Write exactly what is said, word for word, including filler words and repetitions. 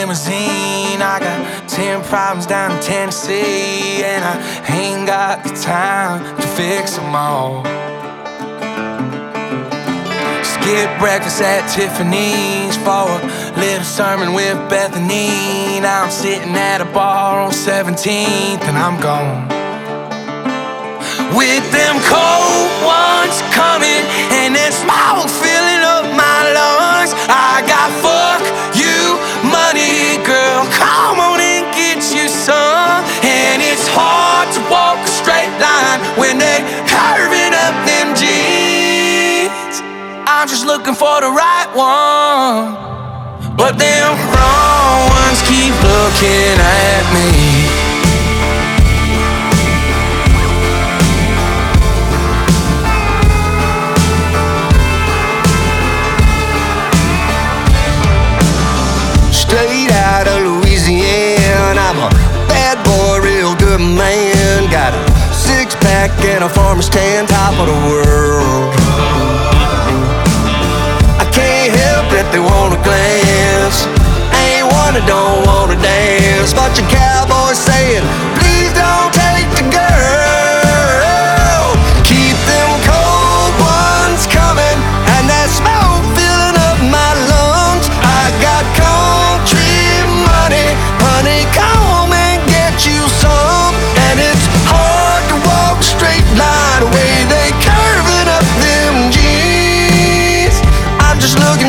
limousine. I got ten problems down in Tennessee, and I ain't got the time to fix them all. Skip breakfast at Tiffany's for a little sermon with Bethany. Now I'm sitting at a bar on seventeenth and I'm gone, with them cold ones coming and that smoke filling up my lungs. I got fuck you money, girl, come on and get you some. And it's hard to walk a straight line when they curving up them jeans. I'm just looking for the right one, but them wrong ones keep looking at me. Straight out of Louisiana, I'm a bad boy, real good man. Got a six-pack and a farmer's tan, top of the world. I can't help it, they wanna glance. Ain't one that don't wanna dance. Bunch of cowboys saying, please don't take the girl. Keep them cold ones coming and that smoke filling up my lungs. I got country money, honey, come and get you some. And it's hard to walk a straight line the way they curving up them jeans. I'm just looking